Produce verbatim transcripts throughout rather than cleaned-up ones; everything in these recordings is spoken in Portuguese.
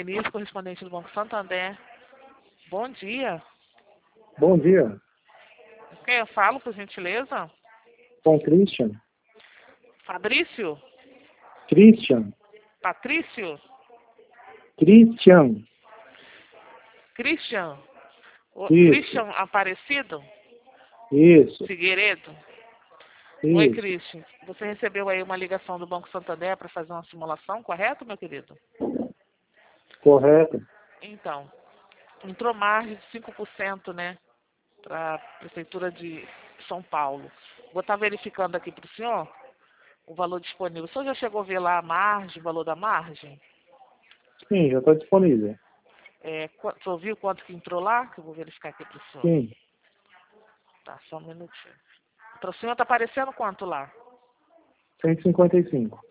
Denise, correspondente do Banco Santander. Bom dia. Bom dia. O que eu falo, por gentileza? Com Christian. Fabrício? Christian. Patrício? Christian. Christian? O Isso. Christian Aparecido? Isso. Figueiredo? Isso. Oi, Christian. Você recebeu aí uma ligação do Banco Santander para fazer uma simulação, correto, meu querido? Correto. Então, entrou margem de cinco por cento, né, para a Prefeitura de São Paulo. Vou estar verificando aqui para o senhor o valor disponível. O senhor já chegou a ver lá a margem, o valor da margem? Sim, já está disponível. É, qu- o senhor viu quanto que entrou lá? Que eu vou verificar aqui para o senhor. Sim. Tá, só um minutinho. Para o senhor está aparecendo quanto lá? cento e cinquenta e cinco.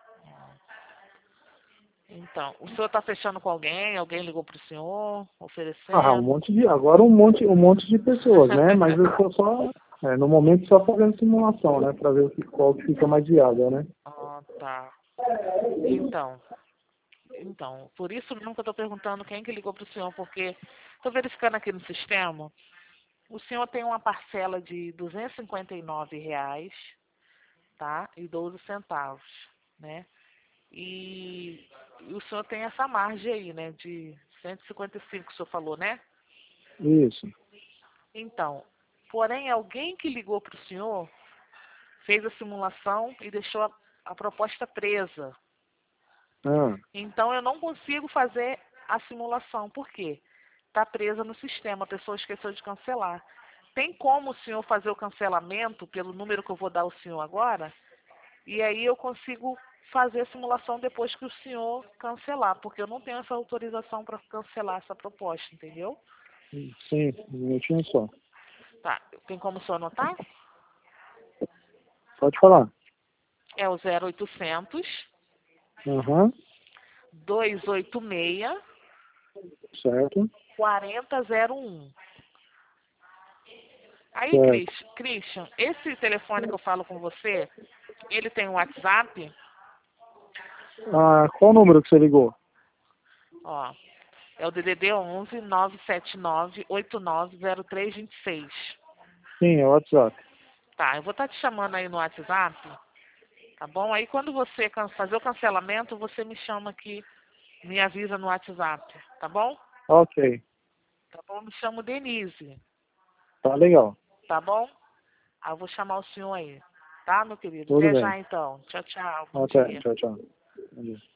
Então, o senhor está fechando com alguém? Alguém ligou para o senhor, Ah, um oferecendo? monte de. Agora um monte, um monte de pessoas, né? Mas eu estou só. É, no momento só fazendo simulação, né? Para ver o que, qual que fica mais viável, né? Ah, tá. Então, então, por isso mesmo que eu estou perguntando quem que ligou para o senhor, porque estou verificando aqui no sistema, o senhor tem uma parcela de duzentos e cinquenta e nove reais, tá? E doze centavos, né? E, e o senhor tem essa margem aí, né? De cento e cinquenta e cinco, o senhor falou, né? Isso. Então, porém, alguém que ligou para o senhor fez a simulação e deixou a, a proposta presa. Ah, Então, eu não consigo fazer a simulação. Por quê? Está presa no sistema, a pessoa esqueceu de cancelar. Tem como o senhor fazer o cancelamento pelo número que eu vou dar ao senhor agora? E aí eu consigo fazer a simulação depois que o senhor cancelar, porque eu não tenho essa autorização para cancelar essa proposta, entendeu? sim, um minutinho só. Tá, tem como o senhor anotar? Pode falar. É o zero oitocentos, Aham. duzentos e oitenta e seis, Certo. quarenta zero um. Aí, Certo. Cris- Christian, esse telefone que eu falo com você, ele tem um WhatsApp, Ah, qual o número que você ligou? ó, é o D D D onze, nove sete nove, oito nove zero três dois seis. Sim, é o WhatsApp. Tá, eu vou estar te chamando aí no WhatsApp, tá bom? Aí quando você can- fazer o cancelamento, você me chama aqui, me avisa no WhatsApp, tá bom? Ok. Tá bom? Me chamo Denise, Tá legal. tá bom? Aí eu vou chamar o senhor aí, tá, meu querido? Tudo Até bem. já então. Tchau, tchau. Bom Até. dia. Tchau, tchau. Bom dia.